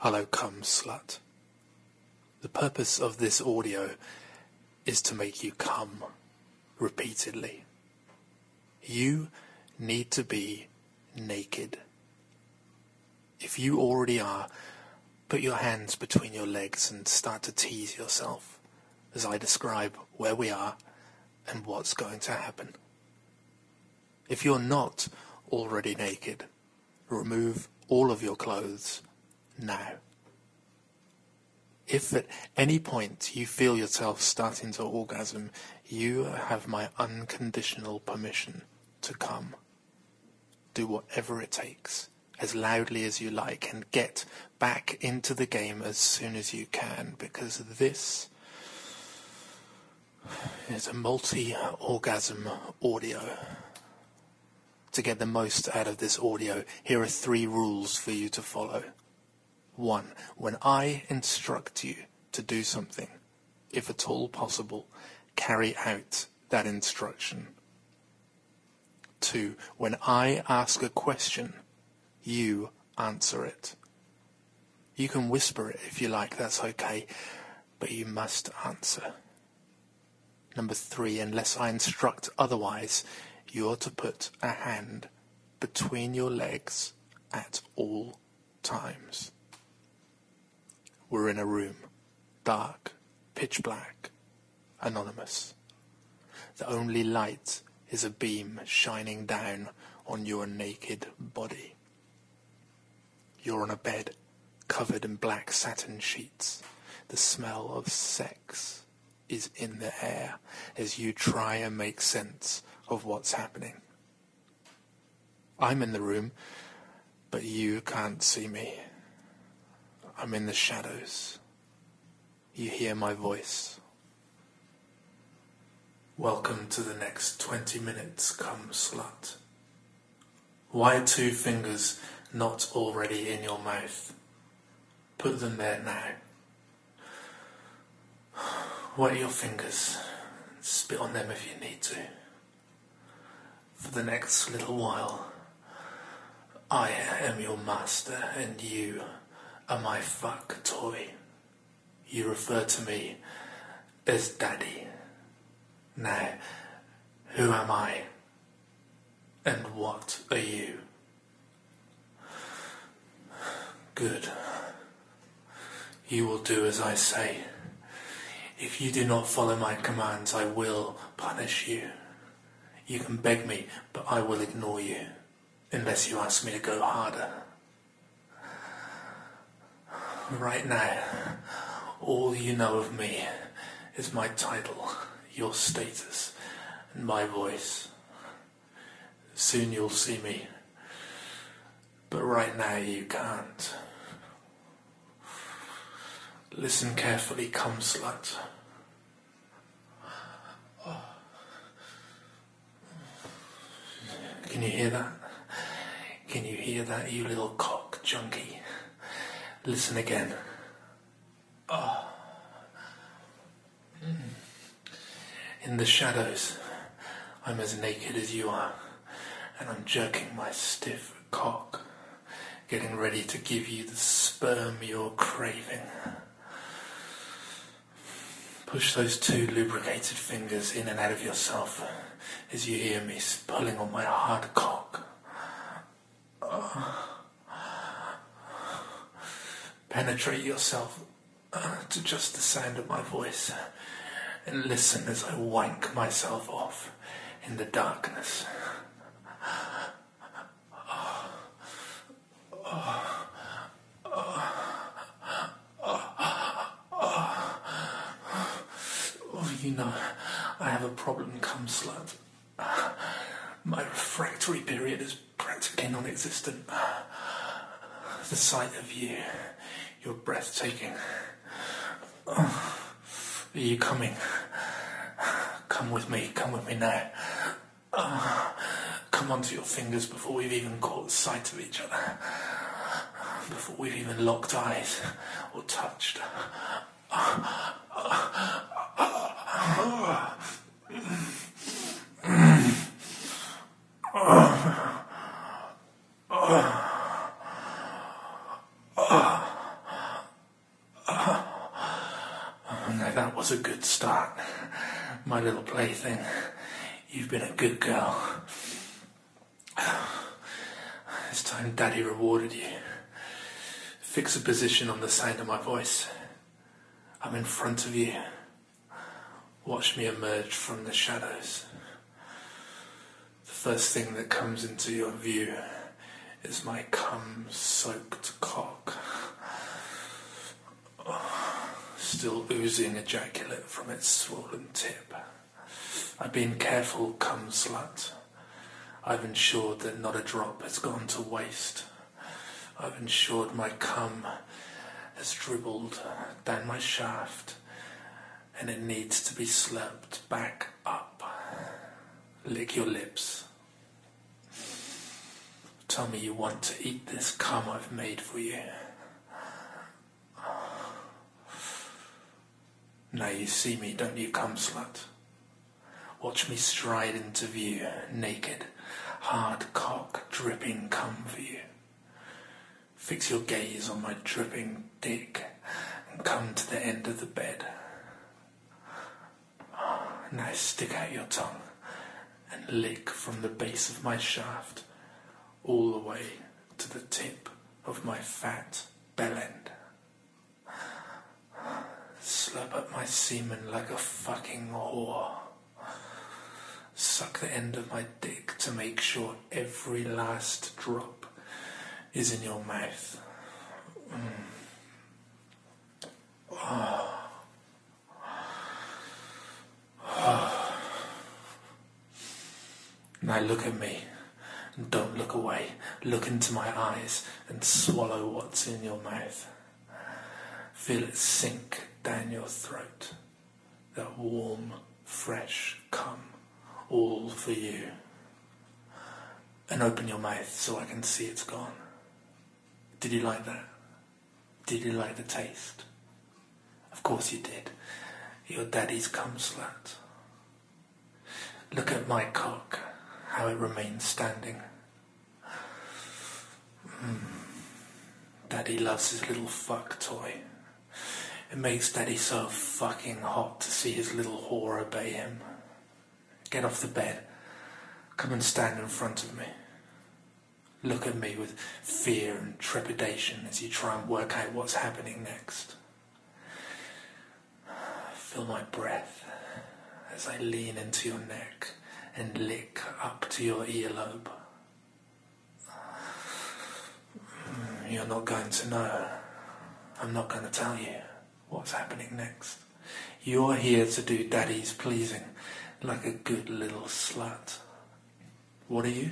Hello, cum slut. The purpose of this audio is to make you come repeatedly. You need to be naked. If you already are, put your hands between your legs and start to tease yourself as I describe where we are and what's going to happen. If you're not already naked, remove all of your clothes now. If at any point you feel yourself starting to orgasm, you have my unconditional permission to come. Do whatever it takes, as loudly as you like, and get back into the game as soon as you can, because this is a multi-orgasm audio. To get the most out of this audio, here are 3 rules for you to follow. 1. When I instruct you to do something, if at all possible, carry out that instruction. 2. When I ask a question, you answer it. You can whisper it if you like, that's okay, but you must answer. 3. Unless I instruct otherwise, you're to put a hand between your legs at all times. We're in a room, dark, pitch black, anonymous. The only light is a beam shining down on your naked body. You're on a bed covered in black satin sheets. The smell of sex is in the air as you try and make sense of what's happening. I'm in the room, but you can't see me. I'm in the shadows. You hear my voice. Welcome to the next 20 minutes, cum slut. Why are 2 fingers not already in your mouth? Put them there now. Wet your fingers. Spit on them if you need to. For the next little while, I am your master and you are my fuck toy. You refer to me as Daddy. Now, who am I? And what are you? Good. You will do as I say. If you do not follow my commands, I will punish you. You can beg me, but I will ignore you, unless you ask me to go harder. Right now, all you know of me is my title, your status, and my voice. Soon you'll see me, but right now you can't. Listen carefully, cum slut. Can you hear that? Can you hear that, you little cock junkie? Listen again. In the shadows, I'm as naked as you are, and I'm jerking my stiff cock, getting ready to give you the sperm you're craving. Push those 2 lubricated fingers in and out of yourself as you hear me pulling on my hard cock. Penetrate yourself to just the sound of my voice and listen as I wank myself off in the darkness. You know, I have a problem, cum slut. My refractory period is practically non-existent. The sight of you, you're breathtaking. Are you coming? Come with me now. Come onto your fingers before we've even caught sight of each other. Before we've even locked eyes or touched. was a good start. My little plaything. You've been a good girl. It's time Daddy rewarded you. Fix a position on the sound of my voice. I'm in front of you. Watch me emerge from the shadows. The first thing that comes into your view is my cum-soaked cock. Still oozing ejaculate from its swollen tip. I've been careful, cum slut. I've ensured that not a drop has gone to waste. I've ensured my cum has dribbled down my shaft, and it needs to be slurped back up. Lick your lips. Tell me you want to eat this cum I've made for you. Now you see me, don't you, cum slut? Watch me stride into view, naked, hard cock, dripping cum for you. Fix your gaze on my dripping dick and come to the end of the bed. Now stick out your tongue and lick from the base of my shaft all the way to the tip of my fat bell end. Slurp up my semen like a fucking whore. Suck the end of my dick to make sure every last drop is in your mouth. Now look at me. Don't look away. Look into my eyes and swallow what's in your mouth. Feel it sink down your throat. That warm, fresh cum, all for you. And open your mouth so I can see it's gone. Did you like that? Did you like the taste? Of course you did. Your daddy's cum slut. Look at my cock, how it remains standing. Daddy loves his little fuck toy. It makes Daddy so fucking hot to see his little whore obey him. Get off the bed. Come and stand in front of me. Look at me with fear and trepidation as you try and work out what's happening next. Feel my breath as I lean into your neck and lick up to your earlobe. You're not going to know. I'm not going to tell you what's happening next. You're here to do Daddy's pleasing like a good little slut. What are you?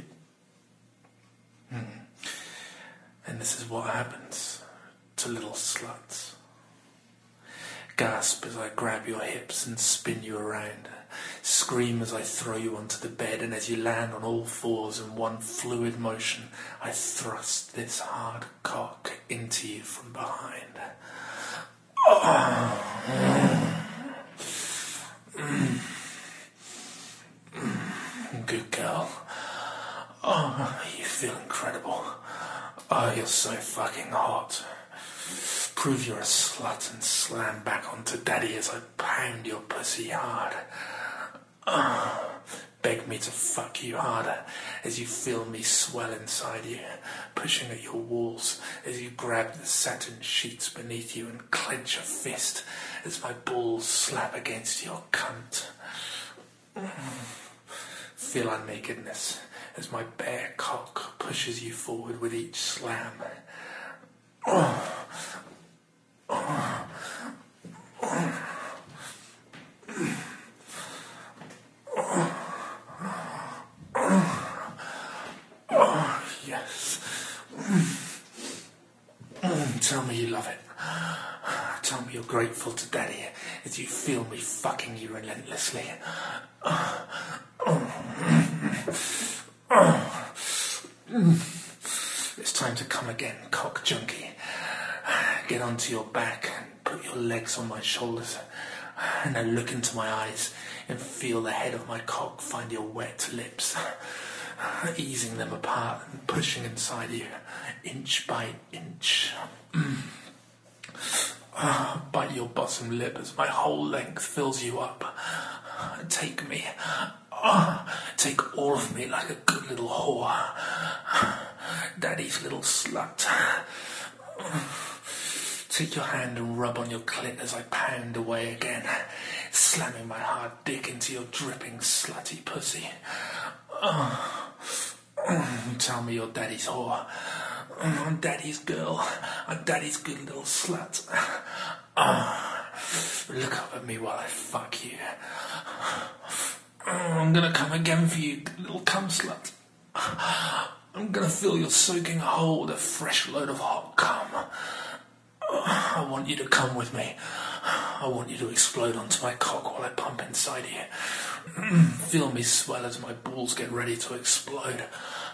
And this is what happens to little sluts. Gasp as I grab your hips and spin you around. Scream as I throw you onto the bed, and as you land on all fours in one fluid motion, I thrust this hard cock into you from behind. Good girl. You feel incredible. You're so fucking hot. Prove you're a slut and slam back onto Daddy as I pound your pussy hard. Beg me to fuck you harder as you feel me swell inside you, pushing at your walls as you grab the satin sheets beneath you and clench a fist as my balls slap against your cunt. Feel our nakedness as my bare cock pushes you forward with each slam. Yes. Tell me you love it. Tell me you're grateful to Daddy as you feel me fucking you relentlessly. It's time to come again, cock junkie. Get onto your back and put your legs on my shoulders. And now look into my eyes and feel the head of my cock find your wet lips, easing them apart and pushing inside you, inch by inch. Bite your bottom lip as my whole length fills you up. Take me. Take all of me like a good little whore. Daddy's little slut. Take your hand and rub on your clit as I pound away again, slamming my hard dick into your dripping slutty pussy. Tell me you're Daddy's whore. I'm Daddy's girl. I'm Daddy's good little slut. Look up at me while I fuck you. I'm gonna come again for you, little cum slut. I'm gonna fill your soaking hole with a fresh load of hot cum. I want you to come with me. I want you to explode onto my cock while I pump inside you. Feel me swell as my balls get ready to explode.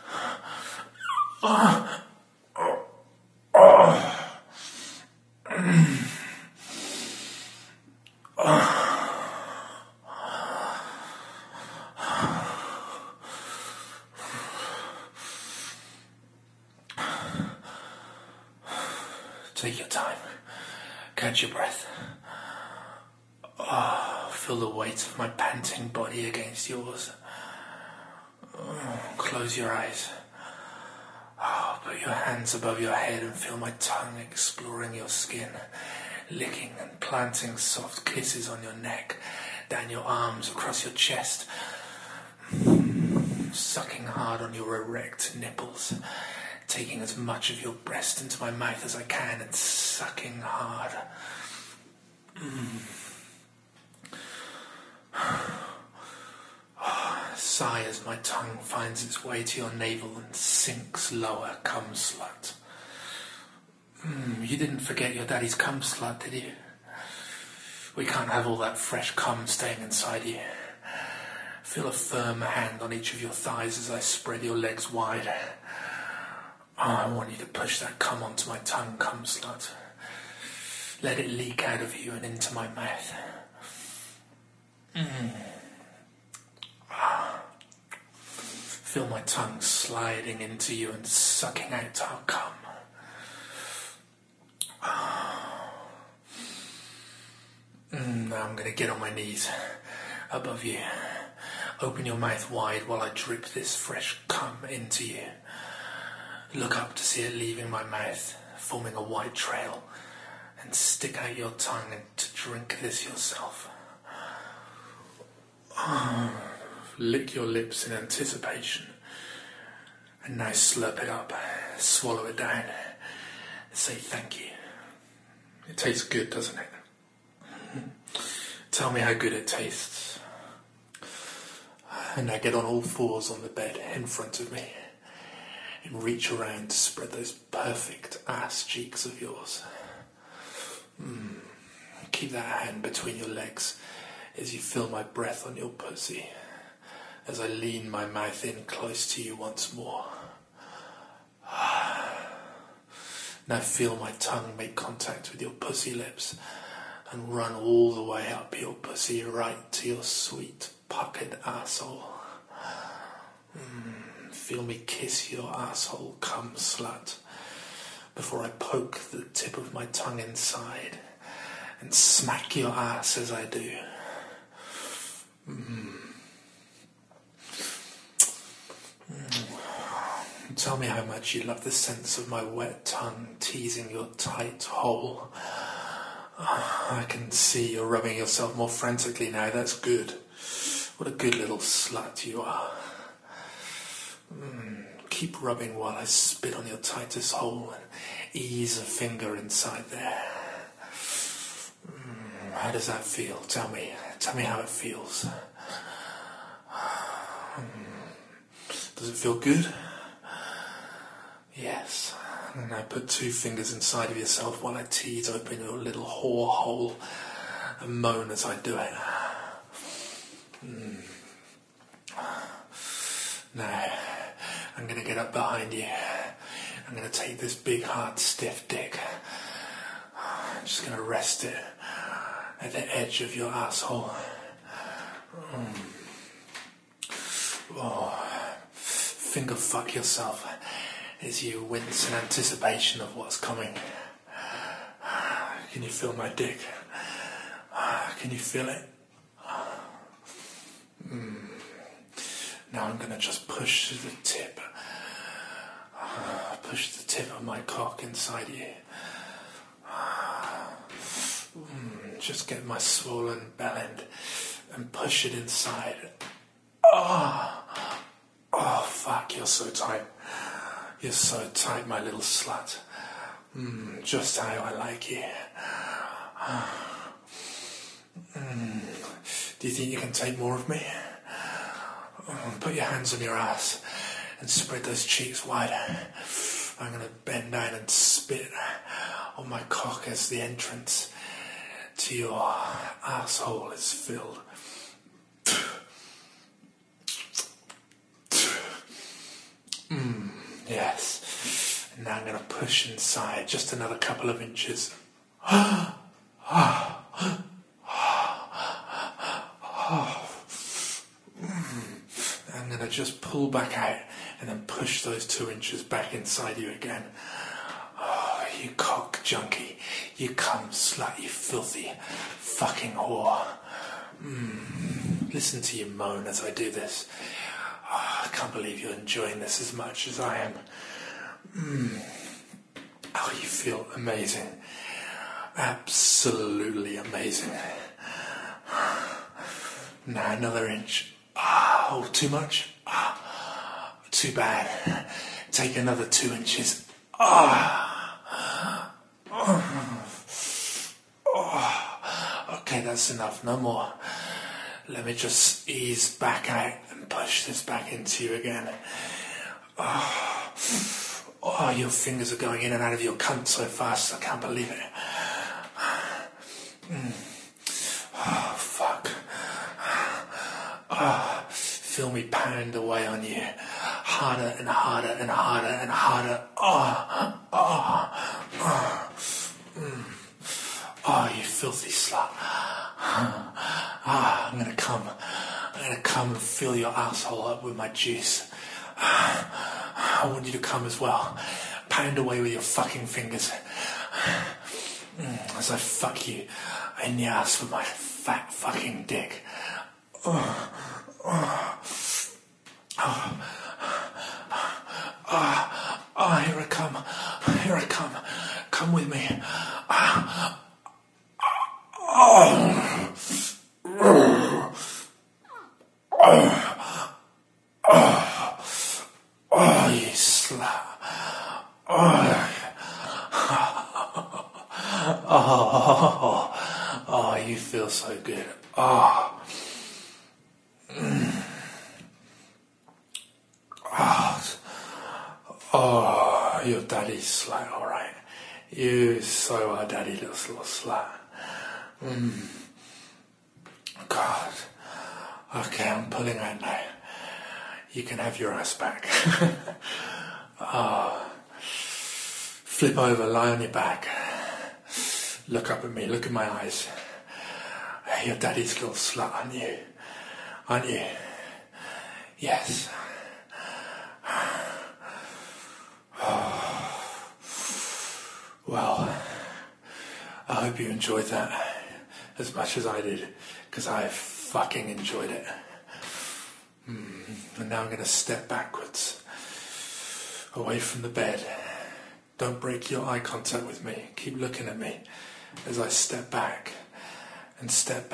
Take your time. Catch your breath. Feel the weight of my panting body against yours. Close your eyes. Put your hands above your head and feel my tongue exploring your skin, licking and planting soft kisses on your neck, down your arms, across your chest, sucking hard on your erect nipples, taking as much of your breast into my mouth as I can and sucking hard. Sigh as my tongue finds its way to your navel and sinks lower, cum slut. You didn't forget your daddy's cum slut, did you? We can't have all that fresh cum staying inside you. Feel a firm hand on each of your thighs as I spread your legs wide. I want you to push that cum onto my tongue, cum slut. Let it leak out of you and into my mouth. Feel my tongue sliding into you and sucking out our cum. Now I'm going to get on my knees above you. Open your mouth wide while I drip this fresh cum into you. Look up to see it leaving my mouth, forming a white trail, and stick out your tongue and to drink this yourself. Lick your lips in anticipation, and now slurp it up, swallow it down, and say thank you. It tastes good, doesn't it? Tell me how good it tastes. And now get on all fours on the bed in front of me, and reach around to spread those perfect ass cheeks of yours. Keep that hand between your legs as you feel my breath on your pussy, as I lean my mouth in close to you once more. Now feel my tongue make contact with your pussy lips and run all the way up your pussy right to your sweet puckered asshole. Feel me kiss your asshole, cum slut, before I poke the tip of my tongue inside and smack your ass as I do. Tell me how much you love the sense of my wet tongue teasing your tight hole. I can see you're rubbing yourself more frantically now. That's good. What a good little slut you are. Keep rubbing while I spit on your tightest hole and ease a finger inside there. How does that feel? Tell me how it feels. Does it feel good? Yes. And now put 2 fingers inside of yourself while I tease open your little whore hole and moan as I do it. Now, I'm going to get up behind you. I'm going to take this big, hard, stiff dick. I'm just going to rest it at the edge of your asshole. Finger fuck yourself as you wince in anticipation of what's coming. Can you feel my dick? Can you feel it? Now I'm going to just push the tip. Push the tip of my cock inside you. Just get my swollen bell end and push it inside. Oh, fuck, you're so tight. You're so tight, my little slut. Just how I like you. Do you think you can take more of me? Put your hands on your ass and spread those cheeks wide. I'm going to bend down and spit on my cock as the entrance to your asshole is filled. Yes. And now I'm going to push inside just another couple of inches. I'm going to just pull back out and then push those 2 inches back inside you again. Oh, you cock junkie. You cum slut, you filthy fucking whore. Listen to you moan as I do this. Oh, I can't believe you're enjoying this as much as I am. Oh, you feel amazing. Absolutely amazing. Now another inch. Oh, too much? Too bad. Take another 2 inches. Okay, that's enough. No more. Let me just ease back out and push this back into you again. Oh, your fingers are going in and out of your cunt so fast, I can't believe it. Oh, fuck. Feel me pound away on you. Harder and harder and harder and harder. Oh, you filthy slut. I'm gonna come. I'm gonna come and fill your asshole up with my juice. I want you to come as well. Pound away with your fucking fingers. As I fuck you in the ass with my fat fucking dick. Here I come. Here I come. Come with me. You slut. You feel so good. Your daddy's slut, alright. You so are daddy, little slut. God. Okay, I'm pulling out now. You can have your ass back. Flip over, lie on your back. Look up at me, look in my eyes. You're daddy's little slut, aren't you? Aren't you? Yes. Well, I hope you enjoyed that as much as I did, because I fucking enjoyed it. And now I'm going to step backwards, away from the bed. Don't break your eye contact with me. Keep looking at me as I step back and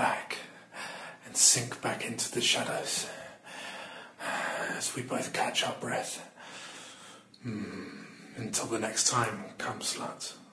sink back into the shadows as we both catch our breath. Until the next time, come sluts.